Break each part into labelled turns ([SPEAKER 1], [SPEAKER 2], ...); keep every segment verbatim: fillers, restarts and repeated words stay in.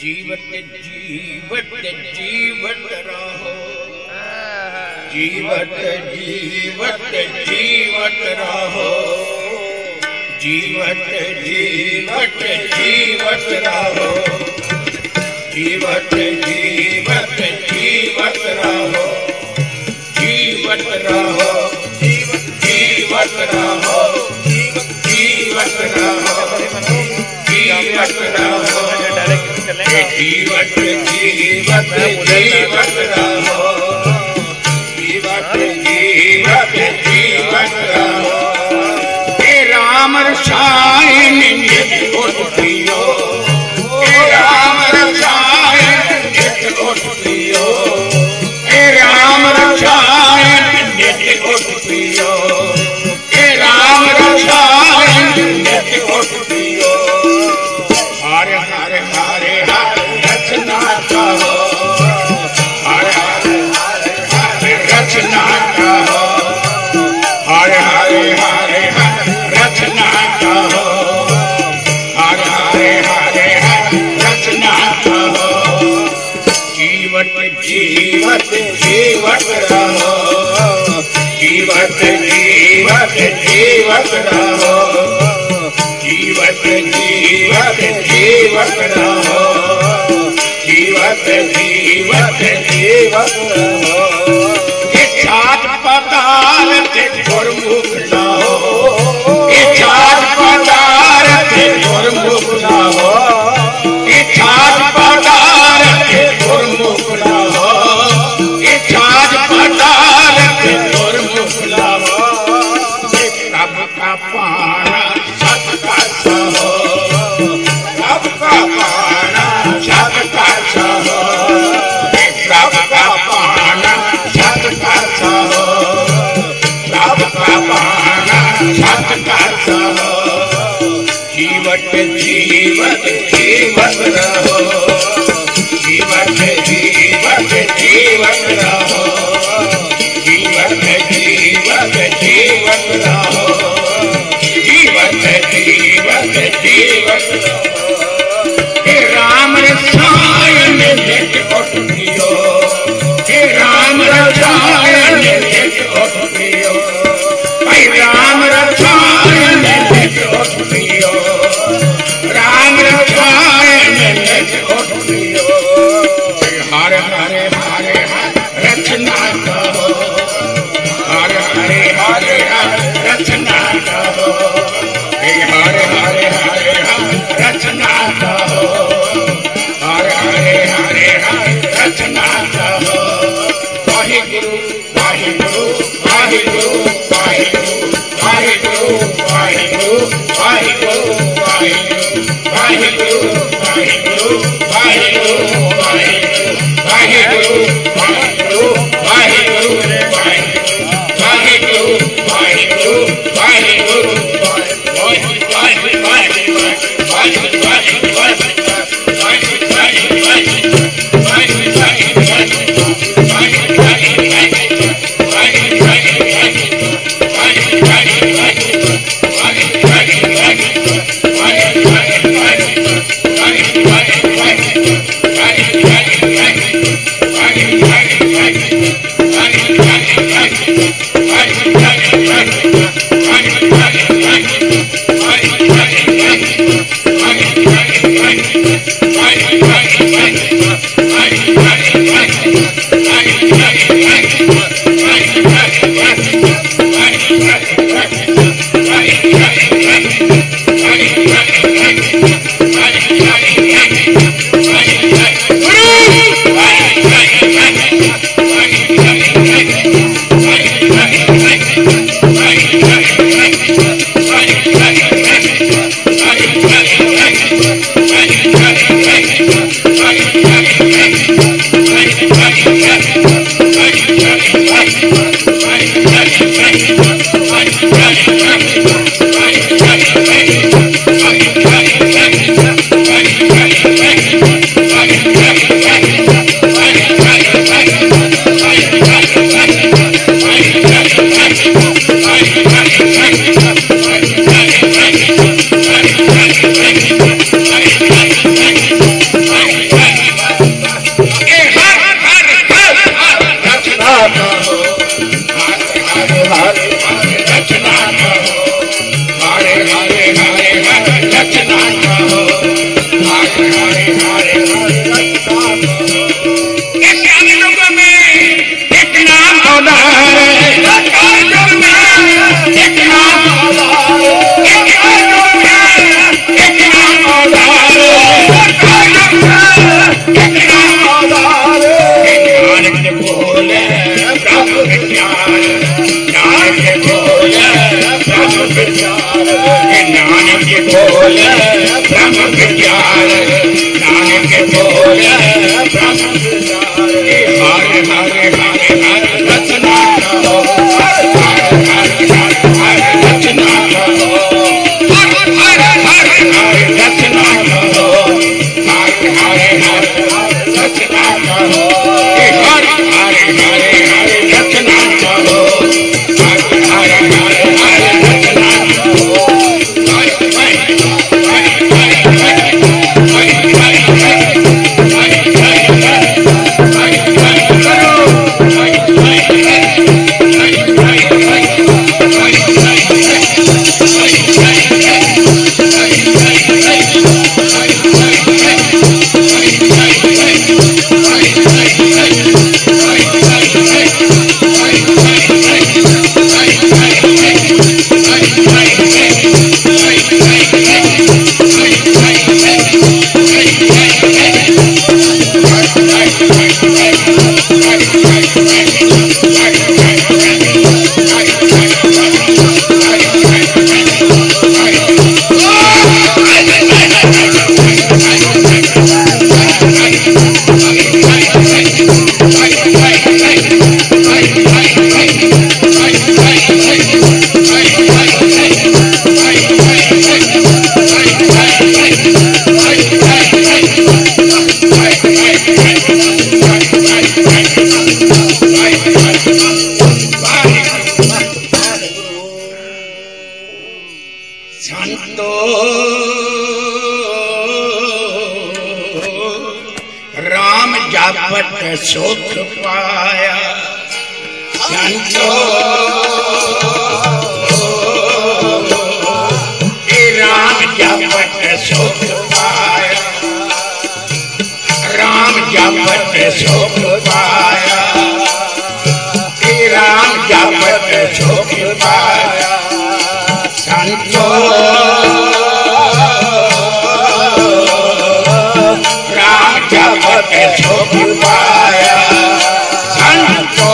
[SPEAKER 1] जीवत जीवत जीवत रहो, जीवत जीवत जीवत रहो, जीवत जीवत जीवत रहो, जीवत जीवत जीवत रहो, जीवत रहो, जीवत जीवत रहो, जीवत रहो, जीवत रहो, जीवत जीवत जीवत रहो, जीवत जीवत जीवत रहो। हे राम रसायन नित्य उठ पियो, हे राम रसायन नित्य उठ पियो, हे राम रसायन नित्य उठ पियो, हे राम रसायन नित्य उठ पियो। हरे हरे हरे हरे रचना कहो, हरे हरे हरे रचना कहो, हरे हरे हरे हरे रचना कहो, हरे हरे हरे हरे रचना कहो। जीवत जीवत जीवत रहो, जीवत जीवत जीवत रहो, जीवत जीवत जीवत रहो, जीवत जीवत जीवत रहो। इच्छात पदार्थ गुरमुख न हो, इच्छात पदार्थ गुरमुख न हो, इच्छात पदार्थ गुरमुख न हो, इच्छात पदार्थ गुरमुख न हो। कब का पाना सत का सहो, कब का पाना सत का सहो, कब का पाना सत का सहो, कब का पाना सत का सहो। जीवत जीवत जीवत रहो, जीवत जीवत जीवत रहो, जीवत जीवत जीवत रहो, जीवत जीवत जीवत रहो। हे राम रसायन नित्य उठ पियो, हे राम रसायन नित्य उठ पियो, हे राम रसायन नित्य उठ पियो, राम रसायन नित्य उठ पियो। हरे हरे हरे हरे रचना कहो, हरे हरे हरे हरे रचना कहो, हे हरे हरे हरे हरे बोले ब्रह्म विचार, नानक बोले ब्रह्म विचार। हरे हरे हरे हरे रचना करो, हरे हरे हरे हरे रचना करो, हरे हरे हरे हरे रचना करो, हरे हरे हरे हरे रचना करो, हरे हरे हरे हरे रचना करो, हरे हरे हरे हरे रचना करो। सुख पाया संतो, राम जपत सुख पाया, राम जपत सुख पाया, राम जपत सुख पाया संतो, राम जपत सुख पाया संतो,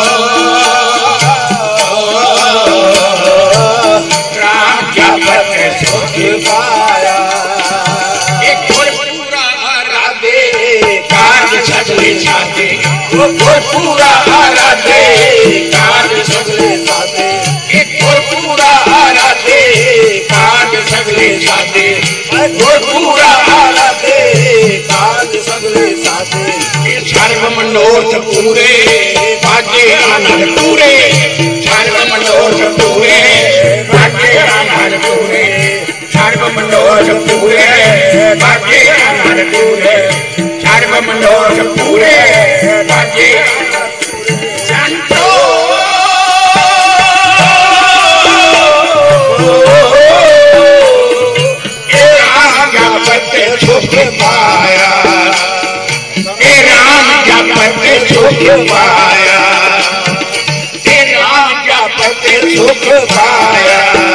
[SPEAKER 1] राम जपत सुख पाया। एक पूरा राधे कार्य सगले साथे, पूरा राधे कार्य सगले साथे, एक पूरा राधे कार्य सगले साथे, पूरा राधे कार्य सगले साथे। सर्व मनोरथ पूरे बाजे आनंद पूरे, सर्व मनोरथ पूरे बाजे आनंद पूरे, सर्व मनोरथ पूरे बाजे आनंद पूरे, सर्व मनोरथ पूरे बाजे संतो, राम जपत सुख पाया, राम जपत सुख पाया, राम जपत सुख पाया,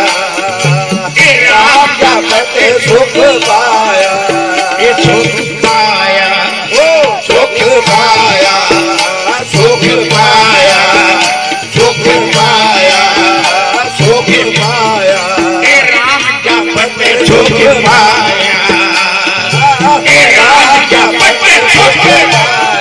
[SPEAKER 1] राम जपत सुख पाया, ये सुख पाया, ओ सुख पाया, सुख पाया, सुख पाया, सुख पाया, राम जपत सुख पाया, राम जपत सुख पाया।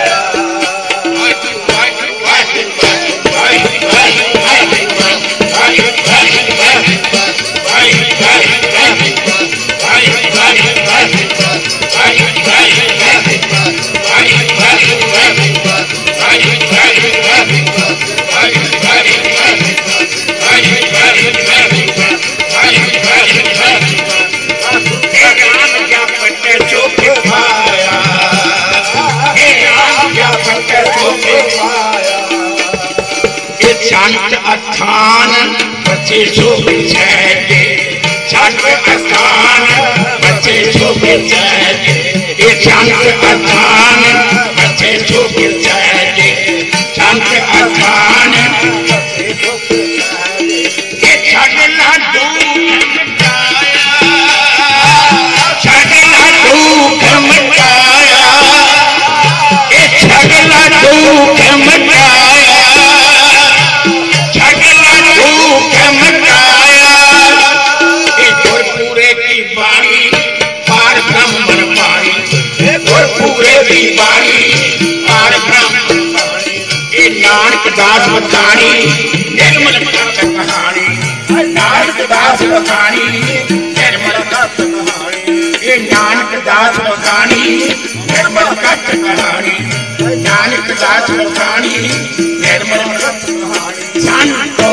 [SPEAKER 1] शांत अस्थान बच्चे शुभ जय, शांत अस्थान बच्चे शुभ जय, ये शांत अस्थान बच्चे शुभ जय, शांत अस्थान ये सगला दुख मिटाया, सगला दुख मिटाया, ये सगला दुख मिटाया, सगला दुख मिटाया, ये गुरपुरे की बाणी बाणी और ब्रह्म ये नानक दास बखानी निर्मल कथ कहानी नानक दास बखानी निर्मल कथ कहानी ये नानक दास बखानी निर्मल कथ कहानी नानक दास बखानी निर्मल कथ कहानी संतो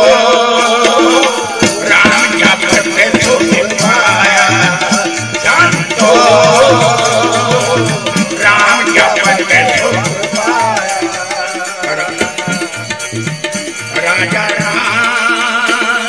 [SPEAKER 1] राम जपत सुख पाया संतो राम जपत सुख पाया राजा राम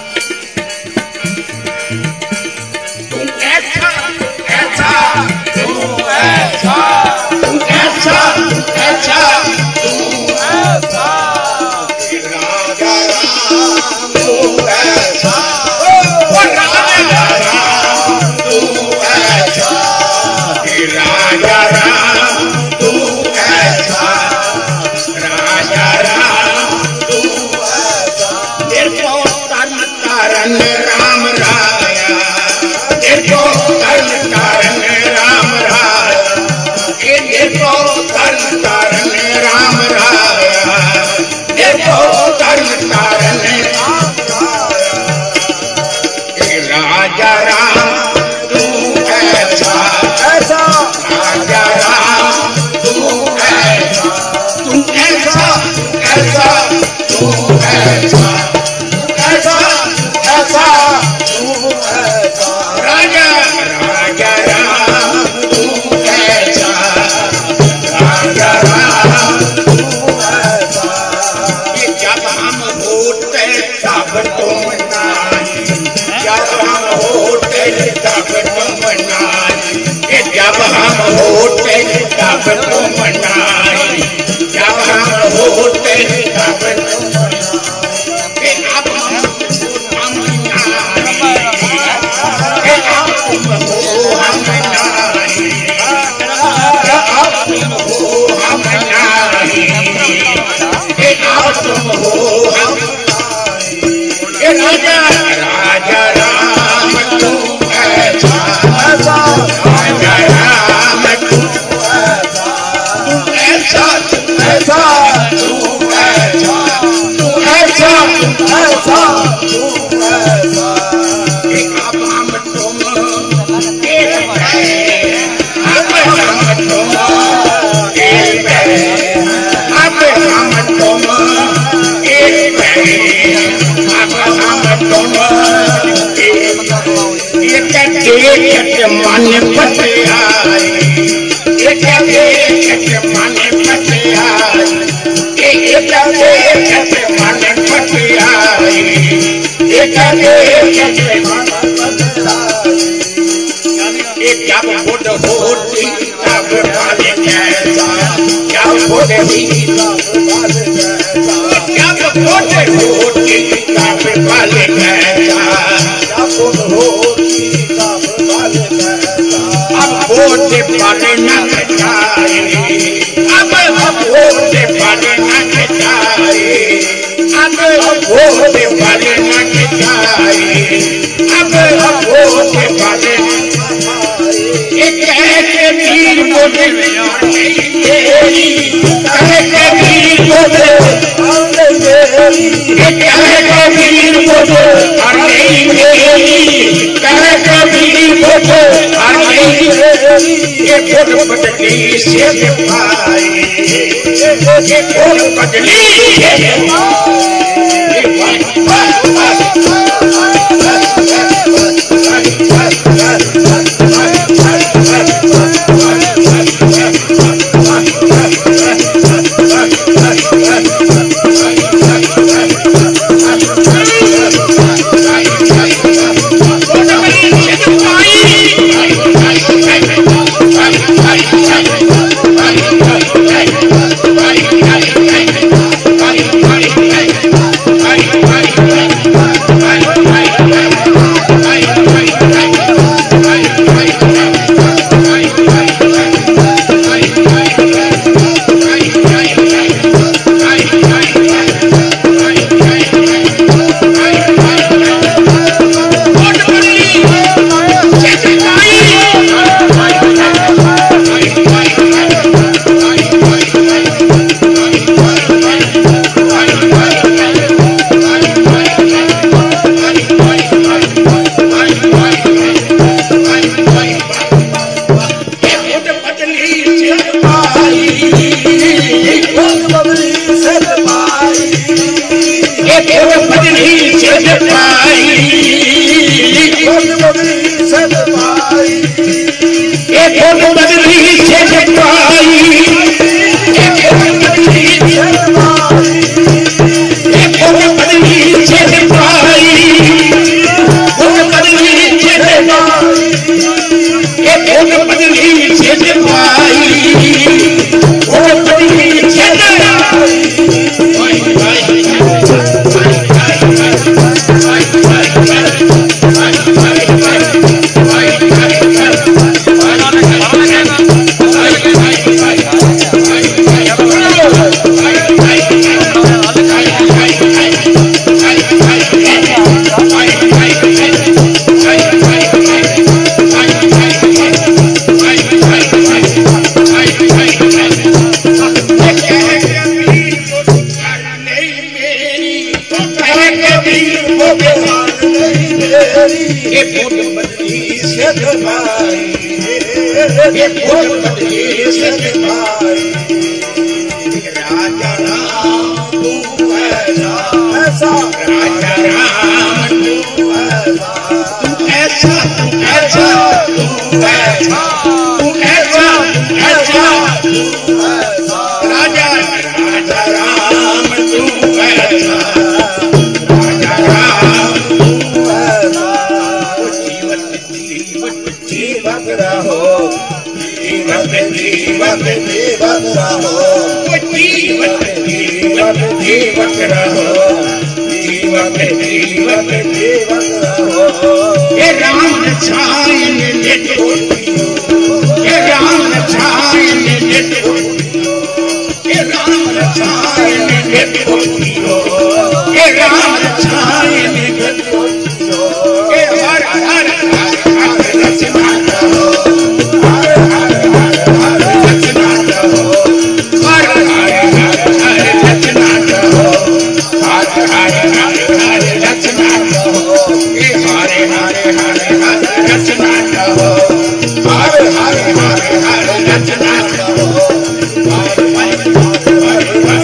[SPEAKER 1] तुम ऐसा ऐसा तुम ऐसा तुम ऐसा ऐसा तुम ऐसा राजा राम तुम ऐसा राजा राम तुम ऐसा राजा राम तुम ऐसा राजा राम तुम ऐसा देखो तन तारन राम राया देखो तन तारन राम राया देखो तन तारन राम राया देखो तन तारन राम राया राजा राम तू ऐसा ऐसा राजा राम तू ऐसा तू ऐसा ऐसा तू ऐसा ऐसा ऐसा तू ऐसा राजा राजा राम तू ऐसा राजा राम तू ऐसा ये जब हम होते तब तुम नहीं जब हम होते तब तुम नहीं ये जब हम होते तब तुम नहीं जब हम होते तब तुम नहीं अब हम हम नहीं ये अब तुम हो हम नहीं अब तुम हो हम नहीं ये अब तुम हो हम ये राजा राजा राम तू ऐसा राजा राम तू ऐसा तू ऐसा तू ऐसा तू ऐसा तू ऐसा तू ऐसा अब हम तुम एक अब हम तुम एक अब हम तुम एक अब हम तुम एक एक मन पटियाई एक एक मन पटियाई एक एक मन पटियाई एक एक मन पटियाई जब बुध होती तब फल कैसा जब बुध ही तब फल कैसा जब बुध होती तब फल कैसा जब बुध होती तब फल कैसा अब बुध फल न जाए अब बुध फल न जाए अब बुध फल न जाए अब बुध फल एक वीर बोले तेरी एक वीर बोले एक वीर बोले अरे मेरी एक वीर बोले अरे ये फुट पटली से पाए ये फुट पटली से Bye. सिद्ध भाई, ये भोजपति सिद्ध भाई। राजा राम तू ऐसा ऐसा, राजा राम तू ऐसा तू ऐसा तू ऐसा तू ऐसा तू ऐसा ऐसा तू ऐसा, राजा राजा राम तू ऐसा, राजा राम तू ऐसा। जीवन जीवन जीवन रहो, जीवन जीवन जीवन रहो, जीवन जीवन जीवन रहो, जीवन जीवन जीवन रहो। ये राम छायन नित्य, ये राम छायन नित्य, ये राम छायन नित्य, ये राम छायन नित्य। ये हर हर हर हर रचना करो, हर हर हर हर रचना करो, हर हर हर हर रचना करो, हर हर हर हर रचना करो। ये हरे हरे हरे हरे रचना करो, हर हर हर हर रचना करो, हर हर हर हर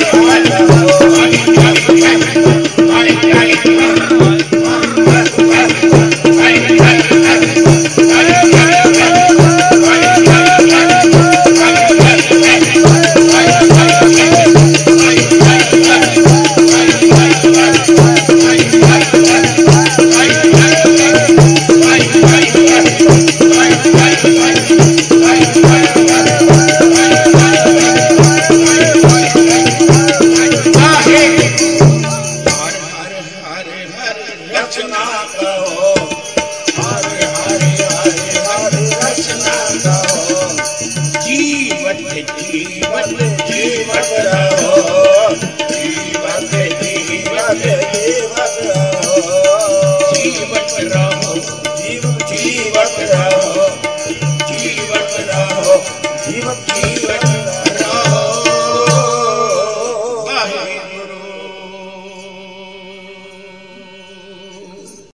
[SPEAKER 1] रचना करो।